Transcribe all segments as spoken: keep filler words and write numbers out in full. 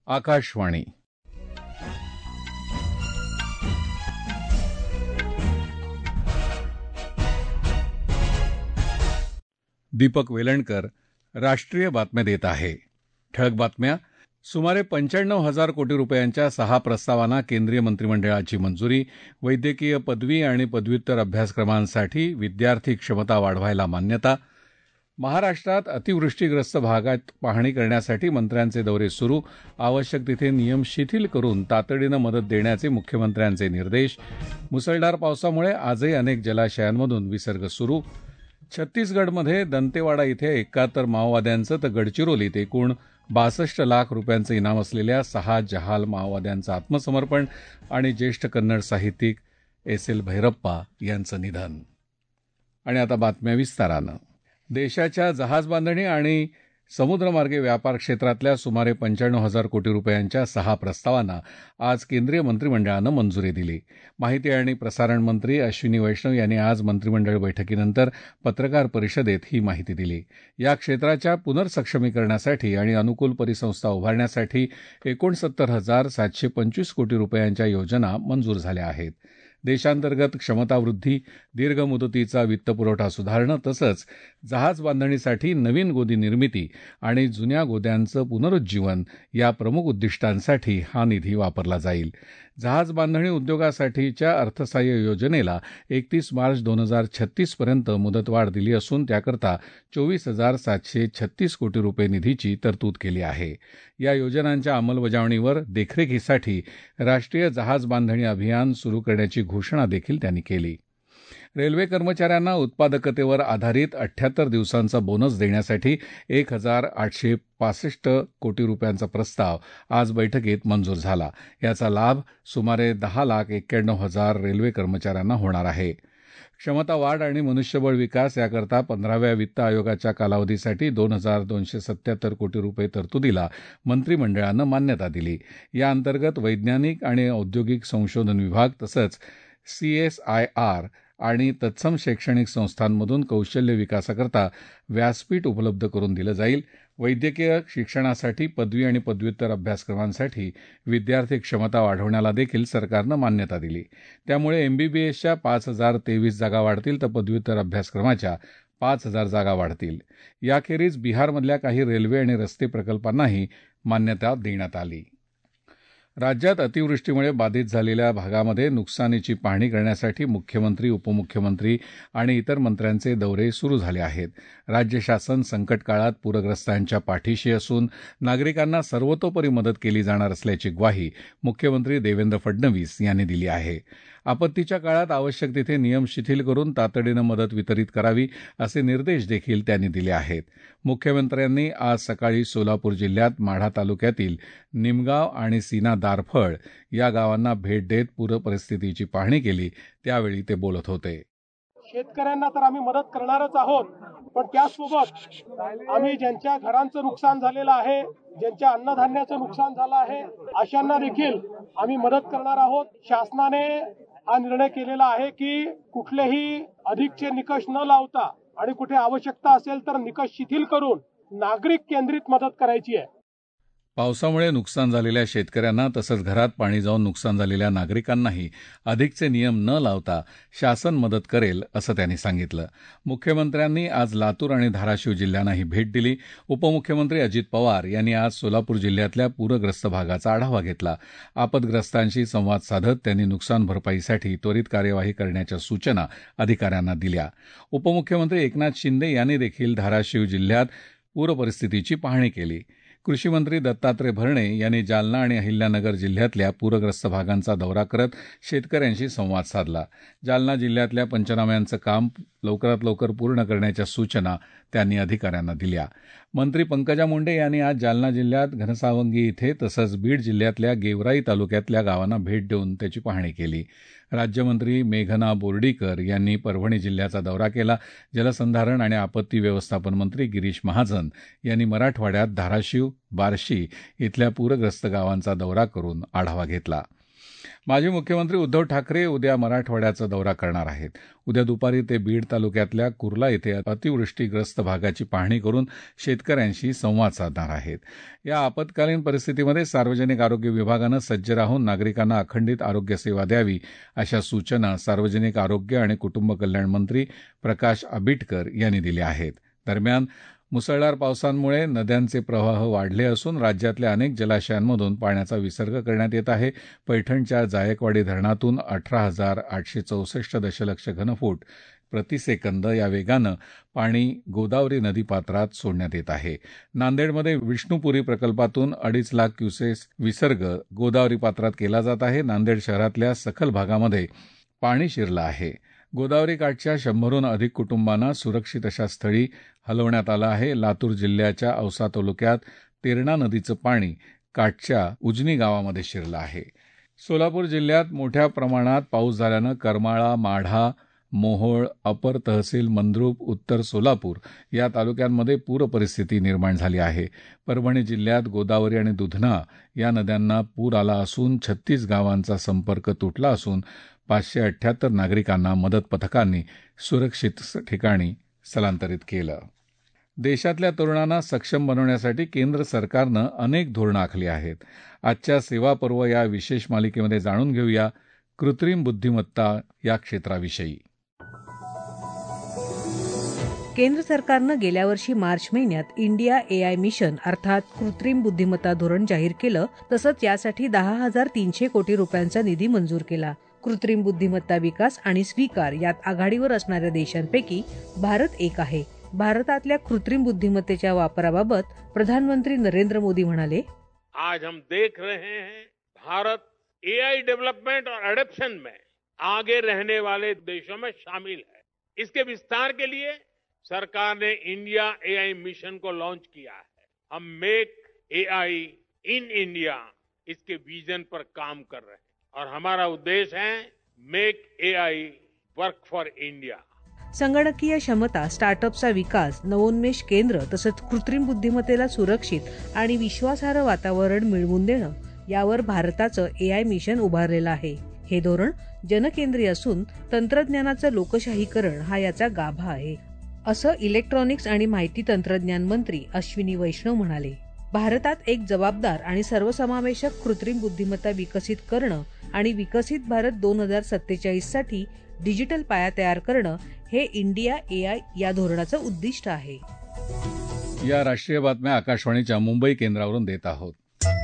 आकाशवाणी. दीपक वेलणकर राष्ट्रीय बातम्या देत आहे. ठळक बातम्या. सुमारे पंच्याण्णव हजार कोटी रुपयांच्या सहा प्रस्तावांना केंद्रीय मंत्रिमंडळाची मंजुरी. वैद्यकीय पदवी आणि पदव्युत्तर अभ्यासक्रमांसाठी विद्यार्थी क्षमता वाढवायला मान्यता. महाराष्ट्रात अतिवृष्टीग्रस्त भागात पाहणी करण्यासाठी मंत्र्यांचे दौरे सुरू. आवश्यक तिथे नियम शिथिल करून तातडीनं मदत देण्याचे मुख्यमंत्र्यांचे निर्देश. मुसळधार पावसामुळे आजही अनेक जलाशयांमधून विसर्ग सुरू. छत्तीसगडमध्ये दंतेवाडा इथे एकाहत्तर माओवाद्यांचं तर गडचिरोलीत एकूण बासष्ट लाख रुपयांचं इनाम असलेल्या सहा जहाल माओवाद्यांचं आत्मसमर्पण. आणि ज्येष्ठ कन्नड साहित्यिक एस एल भैरप्पा यांचं निधन. आणि आता बातम्या विस्तारानं. देशाच्या जहाजबांधणी आणि समुद्रमार्गे व्यापार क्षेत्रातल्या सुमारे पंच्याण्णव हजार कोटी रुपयांच्या सहा प्रस्तावांना आज केंद्रीय मंत्रिमंडळानं मंजुरी दिली. माहिती आणि प्रसारण मंत्री अश्विनी वैष्णव यांनी आज मंत्रिमंडळ बैठकीनंतर पत्रकार परिषदेत ही माहिती दिली. या क्षेत्राच्या पुनर्सक्षमीकरणासाठी आणि अनुकूल परिसंस्था उभारण्यासाठी एकोणसत्तर हजार सातशे पंचवीस कोटी रुपयांच्या योजना मंजूर झाल्या आहेत. देशांतर्गत क्षमतावृद्धी, दीर्घ मुदतीचा वित्तपुरवठा सुधारणं तसंच जहाज बांधणीसाठी नवीन गोदी निर्मिती आणि जुन्या गोद्यांचं पुनरुज्जीवन या प्रमुख उद्दिष्टांसाठी हा निधी वापरला जाईल. जहाज बांधणी उद्योगासाठीच्या अर्थसहाय्य योजनेला एकतीस मार्च दोन हजार छत्तीसपर्यंत मुदतवाढ दिली असून त्याकरता चोवीस हजार सातशे छत्तीस कोटी रुपये निधीची तरतूद केली आहे. या योजनांच्या अंमलबजावणीवर देखरेखीसाठी राष्ट्रीय जहाज बांधणी अभियान सुरू करण्याची घोषणा देखील त्यांनी केली. रेल्वे कर्मचाऱ्यांना उत्पादकतेवर आधारित अठ्ठ्याहत्तर दिवसांचा बोनस देण्यासाठी एक हजार आठशे पासष्ट कोटी रुपयांचा प्रस्ताव आज बैठकीत मंजूर झाला. याचा लाभ सुमारे दहा लाख एक्क्याण्णव हजार रेल्वे कर्मचाऱ्यांना होणार आहे. क्षमता वाढ आणि मनुष्यबळ विकास याकरता पंधराव्या वित्त आयोगाच्या कालावधीसाठी दोन हजार दोनशे सत्याहत्तर कोटी रुपये तरतुदीला मंत्रिमंडळानं मान्यता दिली. या अंतर्गत वैज्ञानिक आणि औद्योगिक संशोधन विभाग तसंच सीएसआयआर आणि तत्सम शैक्षणिक संस्थांमधून कौशल्य विकासाकरता व्यासपीठ उपलब्ध करून दिलं जाईल. वैद्यकीय शिक्षणासाठी पदवी आणि पदव्युत्तर अभ्यासक्रमांसाठी विद्यार्थी क्षमता वाढवण्याला देखील सरकारनं मान्यता दिली. त्यामुळे एमबीबीएसच्या पाच हजार तेवीस जागा वाढतील तर पदव्युत्तर अभ्यासक्रमाच्या पाच हजार जागा वाढतील. याखेरीज बिहारमधल्या काही रेल्वे आणि रस्ते प्रकल्पांनाही मान्यता देण्यात आली. राज्यात अतिवृष्टीमुळे बाधित झालेल्या भागामध्ये नुकसानीची पाहणी करण्यासाठी मुख्यमंत्री, उपमुख्यमंत्री आणि इतर मंत्र्यांचे दौरे सुरू झाले आहेत. राज्य शासन संकट काळात पूरग्रस्तांच्या पाठीशी असून नागरिकांना सर्वतोपरी मदत केली जाणार असल्याची ग्वाही मुख्यमंत्री देवेंद्र फडणवीस यांनी दिली आहे. आपत्तीच्या काळात आवश्यक तिथे नियम शिथिल करून तातडीनं मदत वितरित करावी असे निर्देश देखील त्यांनी दिले आहेत. मुख्यमंत्र्यांनी आज सकाळी सोलापूर जिल्ह्यात माढा तालुक्यातील निमगाव आणि सीना दारफळ या गावांना भेट देत पूरपरिस्थितीची पाहणी केली. त्यावेळी ते बोलत होते. शेतकऱ्यांना तर आम्ही मदत करणारच आहोत, पण त्यासोबत आम्ही ज्यांच्या घरांचं नुकसान झालेलं आहे, ज्यांच्या अन्नधान्याचं नुकसान झालं आहे, अशांना देखील आम्ही मदत करणार आहोत. शासनाने हा निर्णय केलेला आहे की कुठलेही अधिकचे निकष न लावता आणि कुठे आवश्यकता असेल तर निकष शिथिल करून नागरिक केंद्रित मदत करायची आहे. पावसामुळे नुकसान झालेल्या शेतकऱ्यांना तसंच घरात पाणी जाऊन नुकसान झालेल्या नागरिकांनाही अधिकचे नियम न लावता शासन मदत करेल असं त्यांनी सांगितलं. मुख्यमंत्र्यांनी आज लातूर आणि धाराशिव जिल्ह्यांनाही भेट दिली. उपमुख्यमंत्री अजित पवार यांनी आज सोलापूर जिल्ह्यातल्या पूरग्रस्त भागाचा आढावा घेतला. आपदग्रस्तांशी संवाद साधत त्यांनी नुकसान भरपाईसाठी त्वरित कार्यवाही करण्याच्या सूचना अधिकाऱ्यांना दिल्या. उपमुख्यमंत्री एकनाथ शिंदे यांनी देखील धाराशिव जिल्ह्यात पूरपरिस्थितीची पाहणी केली. कृषीमंत्री दत्तात्रय भरणे यांनी जालना आणि अहिल्यानगर जिल्ह्यातल्या पूरग्रस्त भागांचा दौरा करत शेतकऱ्यांशी संवाद साधला. जालना जिल्ह्यातल्या पंचनाम्यांचं काम लवकरात लवकर पूर्ण करण्याच्या सूचना त्यांनी अधिकाऱ्यांना दिल्या. मंत्री पंकजा मुंडे यांनी आज जालना जिल्ह्यात घनसावंगी इथे तसंच बीड जिल्ह्यातल्या गेवराई तालुक्यातल्या गावांना भेट देऊन त्याची पाहणी केली. राज्यमंत्री मेघना बोर्डीकर यांनी परभणी जिल्ह्याचा दौरा केला. जलसंधारण आणि आपत्ती व्यवस्थापन मंत्री गिरीश महाजन यांनी मराठवाड्यात धाराशिव, बार्शी इथल्या पूरग्रस्त गावांचा दौरा करून आढावा घेतला. माजी मुख्यमंत्री उद्धव ठाकरे उद्या मराठवाड्याचा दौरा करणार आहेत. उद्या दुपारी ते बीड तालुक्यातल्या कुर्ला इथे अतिवृष्टीग्रस्त भागाची पाहणी करून शेतकऱ्यांशी संवाद साधणार आहेत. या आपत्कालीन परिस्थितीमध्ये सार्वजनिक आरोग्य विभागानं सज्ज राहून नागरिकांना अखंडित आरोग्य सेवा द्यावी अशा सूचना सार्वजनिक आरोग्य आणि कुटुंब कल्याण मंत्री प्रकाश आंबेडकर यांनी दिल्या आहेत. दरम्यान मुसळधार पावसामुळे नद्यांचे प्रवाह वाढले असून राज्यातल्या अनेक जलाशयांमधून पाण्याचा विसर्ग करण्यात येत आहे. पैठणच्या जायकवाडी धरणातून अठरा हजार आठशे चौसष्ट दशलक्ष घनफूट प्रतिसेकंद या वेगानं पाणी गोदावरी नदीपात्रात सोडण्यात येत आहे. नांदेडमध्ये विष्णुपुरी प्रकल्पातून अडीच लाख क्युसेस विसर्ग गोदावरी पात्रात केला जात आहे. नांदेड शहरातल्या सखल भागामध्ये पाणी शिरलं आहे. गोदावरी काठच्या शंभरहून अधिक कुटुंबांना सुरक्षित अशा स्थळी हलवण्यात आलं आहे. लातूर जिल्ह्याच्या औसा तालुक्यात तेरणा नदीचं पाणी काठच्या उजनी गावामध्ये शिरलं आहे. सोलापूर जिल्ह्यात मोठ्या प्रमाणात पाऊस झाल्यानं करमाळा, माढा, मोहोळ, अपर तहसील मंद्रुप, उत्तर सोलापूर या तालुक्यांमध्ये पूरपरिस्थिती निर्माण झाली आहे. परभणी जिल्ह्यात गोदावरी आणि दुधना या नद्यांना पूर आला असून छत्तीस गावांचा संपर्क तुटला असून पाचशे अठ्ठ्याहत्तर नागरिकांना मदत पथकांनी सुरक्षित ठिकाणी स्थलांतरित केलं. देशातल्या तरुणांना सक्षम बनवण्यासाठी केंद्र सरकारनं अनेक धोरणं आखली आहेत. आजच्या सेवा पर्व या विशेष मालिकेमध्ये जाणून घेऊया कृत्रिम बुद्धिमत्ता या क्षेत्राविषयी. केंद्र सरकारनं गेल्या वर्षी मार्च महिन्यात इंडिया एआय मिशन अर्थात कृत्रिम बुद्धिमत्ता धोरण जाहीर केलं. तसंच यासाठी दहा हजार तीनशे कोटी रुपयांचा निधी मंजूर केला. कृत्रिम बुद्धिमत्ता विकास आणि स्वीकार यात आघाडीवर असणाऱ्या देशांपैकी भारत एक आहे. भारतातल्या कृत्रिम बुद्धिमत्तेच्या वापराबाबत प्रधानमंत्री नरेंद्र मोदी म्हणाले, आज हम देख रहे हैं भारत एआई डेवलपमेंट और एडॉप्शन में आगे रहने वाले देशों में शामिल है. इसके विस्तार के लिए सरकार ने इंडिया एआई मिशन को लॉन्च किया है. हम मेक एआई इन इंडिया इसके विजन पर काम कर रहे हैं और हमारा उद्देश्य है make AI work for India. संगणकीय क्षमता, स्टार्टअपचा विकास, नवोन्मेष केंद्र तसंच कृत्रिम बुद्धिमत्तेला सुरक्षित आणि विश्वासार्ह वातावरण मिळवून देणं यावर भारताचं एआय मिशन उभारलेलं आहे. हे धोरण जनकेंद्रीय असून तंत्रज्ञानाचं लोकशाहीकरण हा याचा गाभा आहे, असं इलेक्ट्रॉनिक्स आणि माहिती तंत्रज्ञान मंत्री अश्विनी वैष्णव म्हणाले. भारतात एक जबाबदार आणि सर्वसमावेशक कृत्रिम बुद्धिमत्ता विकसित करणं आणि विकसित भारत दोन हजार सत्तेचाळीस साठी डिजिटल पाया तयार करणं हे इंडिया एआय या धोरणाचं उद्दिष्ट आहे. या राष्ट्रीय बातम्या आकाशवाणीच्या मुंबई केंद्रावरून देत आहोत.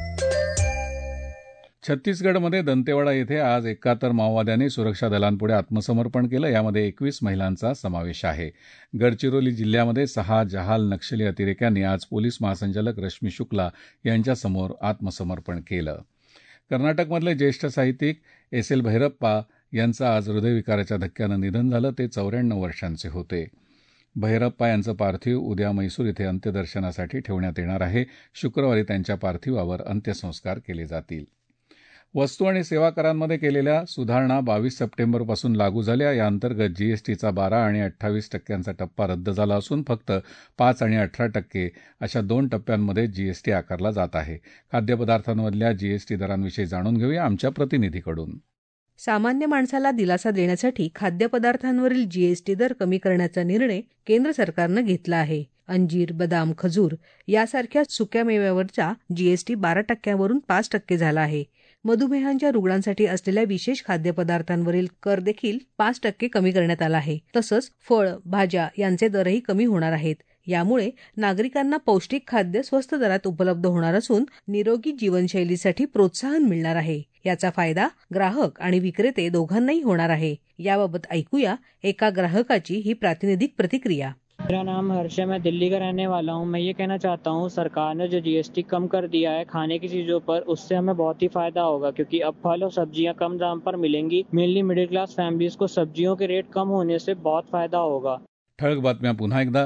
छत्तीसगडमध्ये दंतेवाडा येथे आज एकाहत्तर माओवाद्यांनी सुरक्षा दलांपुढे आत्मसमर्पण केलं. यामध्ये एकवीस महिलांचा समावेश आहे. गडचिरोली जिल्ह्यामध्ये सहा जहाल नक्षली अतिरेक्यांनी आज पोलीस महासंचालक रश्मी शुक्ला यांच्यासमोर आत्मसमर्पण केलं. कर्नाटकमधले ज्येष्ठ साहित्यिक एस एल भैरप्पा यांचं आज हृदयविकाराच्या धक्क्यानं निधन झालं. ते चौऱ्याण्णव वर्षांचे होते. भैरप्पा यांचं पार्थिव उद्या मैसूर इथे अंत्यदर्शनासाठी ठेवण्यात येणार आहे. शुक्रवारी त्यांच्या पार्थिवावर अंत्यसंस्कार केले जातील. वस्तू आणि सेवा करांमध्ये केलेल्या सुधारणा बावीस सप्टेंबरपासून लागू झाल्या. या अंतर्गत जीएसटीचा बारा आणि अठ्ठावीस टक्क्यांचा टप्पा रद्द झाला असून फक्त पाच आणि अठरा टक्के अशा दोन टप्प्यांमध्ये जीएसटी आकारला जात आहे. खाद्यपदार्थांमधल्या जीएसटी दरांविषयी जाणून घेऊया आमच्या प्रतिनिधीकडून. सामान्य माणसाला दिलासा देण्यासाठी खाद्यपदार्थांवरील जीएसटी दर कमी करण्याचा निर्णय केंद्र सरकारनं घेतला आहे. अंजीर, बदाम, खजूर यासारख्या सुक्या मेव्यावरचा जीएसटी बारा टक्क्यावरून पाच टक्के झाला आहे. मधुमेहांच्या रुग्णांसाठी असलेल्या विशेष खाद्यपदार्थांवरील कर देखील पाच टक्के कमी करण्यात आला आहे. तसंच फळ, भाज्या यांचे दरही कमी होणार आहेत. यामुळे नागरिकांना पौष्टिक खाद्य स्वस्त दरात उपलब्ध होणार असून निरोगी जीवनशैलीसाठी प्रोत्साहन मिळणार आहे. याचा फायदा ग्राहक आणि विक्रेते दोघांनाही होणार आहे. याबाबत ऐकूया एका ग्राहकाची ही प्रातिनिधिक प्रतिक्रिया. मेरा नाम हर्ष है, मैं दिल्ली का रहने वाला हूँ. मैं ये कहना चाहता हूँ सरकार ने जो जीएसटी कम कर दिया है खाने की चीजों पर, उससे हमें बहुत ही फायदा होगा क्योंकि अब फल और सब्जियां कम दाम पर मिलेंगी. मेनली मिडिल क्लास फैमिलीज को सब्जियों के रेट कम होने से बहुत फायदा होगा. ठळक बातम्या पुन्हा एकदा.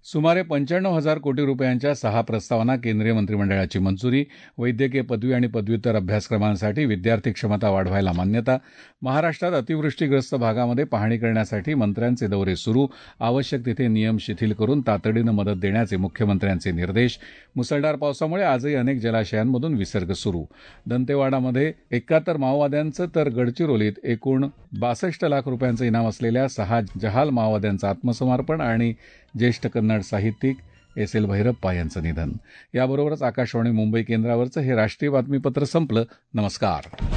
सुमारे पंच्याण्णव हजार कोटी रुपयांच्या सहा प्रस्तावांना केंद्रीय मंत्रिमंडळाची मंजुरी. वैद्यकीय पदवी आणि पदव्युत्तर अभ्यासक्रमांसाठी विद्यार्थी क्षमता वाढवायला मान्यता. महाराष्ट्रात अतिवृष्टीग्रस्त भागामध्ये पाहणी करण्यासाठी मंत्र्यांचे दौरे सुरू. आवश्यक तिथे नियम शिथिल करून तातडीनं मदत देण्याचे मुख्यमंत्र्यांचे निर्देश. मुसळधार पावसामुळे आजही अनेक जलाशयांमधून विसर्ग सुरू. दंतेवाडामध्ये एकाहत्तर माओवाद्यांचं तर गडचिरोलीत एकूण बासष्ट लाख रुपयांचं इनाम असलेल्या सहा जहाल माओवाद्यांचं आत्मसमर्पण आणि ज्येष्ठ कन्नड साहित्यिक एस एल भैरप्पा यांचं निधन. याबरोबरच आकाशवाणी मुंबई केंद्रावरचं हे राष्ट्रीय बातमीपत्र संपलं. नमस्कार.